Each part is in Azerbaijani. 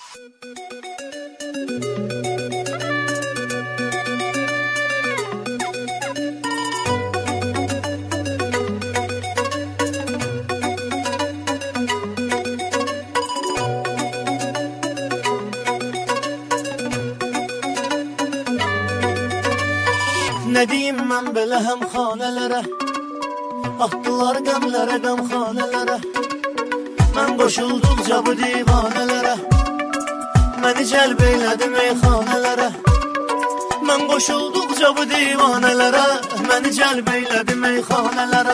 Ne diyeyim mən belə həmxanələrə, atdılar qəmlərə, qəmxanələrə. Mən qoşulduqca bu divanələrə, məni cəlb eylədi meyxanələrə. Mən qoşulduqca bu divanələrə, məni cəlb eylədi meyxanələrə.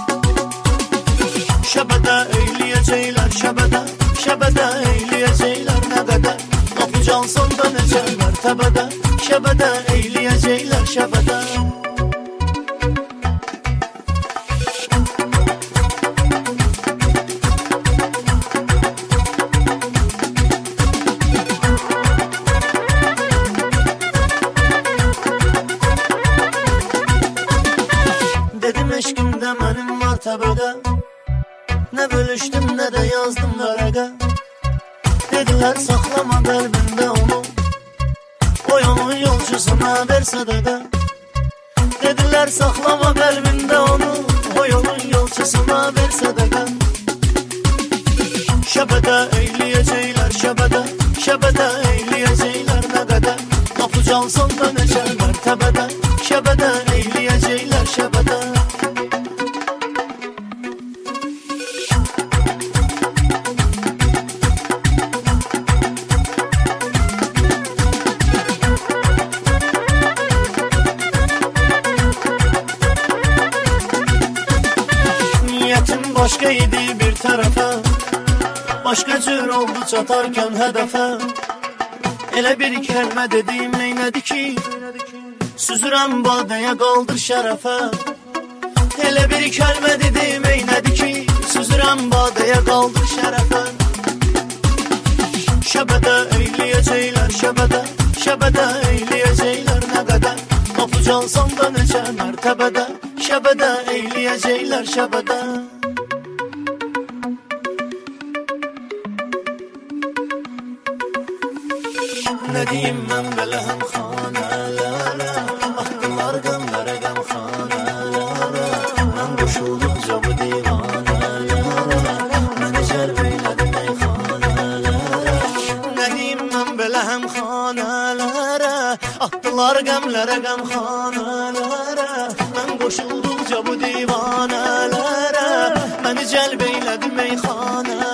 Şəbədə eyləyəcəklər, şəbədə, şəbədə eyləyəcəklər nə qədər. Qapı cansın da necələr təbədə, şəbədə eyləyəcəklər, şəbədə. Dedim eşqimdə mənim var təbədə, nə bölüşdüm, nə də yazdım vərəqə. Dedilər saxlama qəlbində onu, o yolun yolcusuna ver sədəqə. Dedilər saxlama qəlbində onu, o yolun yolcusuna ver sədəqə. Şəbədə eyləyəcəklər, şəbədə, şəbədə eyləyəcəklər nə qədər. Qapı cansın da necələr təbədə, şəbədə eyləyəcəklər, şəbədə. Başqa idi bir tərəfə, başqa cür oldu çatarkən hədəfə. Elə bir kəlmə dedim neynədi ki, süzürəm badəyə qaldır şərəfə. Elə bir kəlmə dedim neynədi ki, süzürəm badəyə qaldır şərəfə. Şəbədə eyləyəcəklər, şəbədə, şəbədə eyləyəcəklər nə qədər. Qapı cansan da necə mərtəbədə, şəbədə eyləyəcəklər, şəbədə. Ne diyeyim mən belə həmxanələrə, atdılar qəmlərə, qəmxanələrə. Mən qoşulduqca bu divanələrə, məni cəlb eylədi meyxanələrə. Ne diyeyim mən belə həmxanələrə, atdılar qəmlərə, qəmxanələrə. Mən qoşulduqca bu divanələrə, məni cəlb eylədi meyxanələrə.